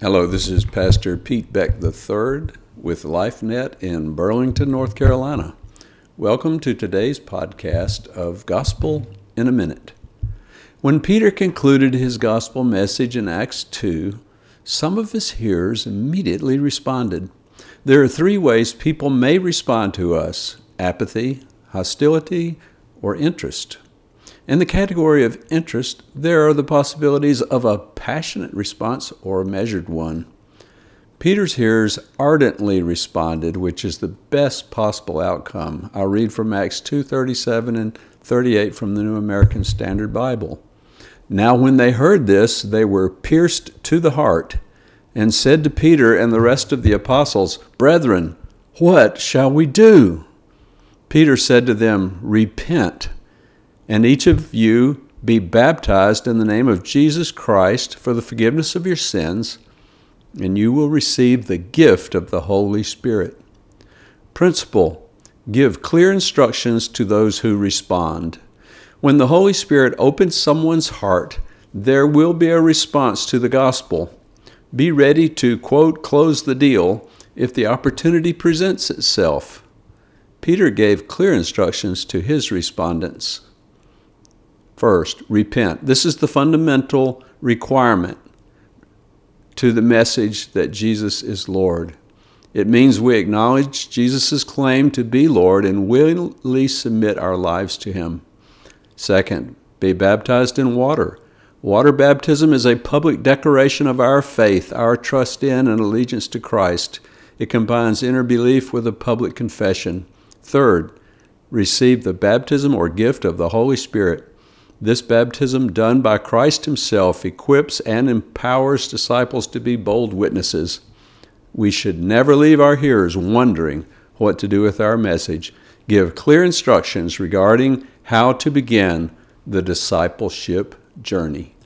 Hello, this is Pastor Pete Beck III with LifeNet in Burlington, North Carolina. Welcome to today's podcast of Gospel in a Minute. When Peter concluded his gospel message in Acts 2, some of his hearers immediately responded. There are three ways people may respond to us: apathy, hostility, or interest. In the category of interest, there are the possibilities of a passionate response or a measured one. Peter's hearers ardently responded, which is the best possible outcome. I'll read from Acts 2:37 and 38 from the New American Standard Bible. Now when they heard this, they were pierced to the heart and said to Peter and the rest of the apostles, "Brethren, what shall we do?" Peter said to them, "Repent, and each of you be baptized in the name of Jesus Christ for the forgiveness of your sins, and you will receive the gift of the Holy Spirit." Principle: give clear instructions to those who respond. When the Holy Spirit opens someone's heart, there will be a response to the gospel. Be ready to, quote, close the deal if the opportunity presents itself. Peter gave clear instructions to his respondents. First, repent. This is the fundamental requirement to the message that Jesus is Lord. It means we acknowledge Jesus' claim to be Lord and willingly submit our lives to Him. Second, be baptized in water. Water baptism is a public declaration of our faith, our trust in and allegiance to Christ. It combines inner belief with a public confession. Third, receive the baptism or gift of the Holy Spirit. This baptism, done by Christ Himself, equips and empowers disciples to be bold witnesses. We should never leave our hearers wondering what to do with our message. Give clear instructions regarding how to begin the discipleship journey.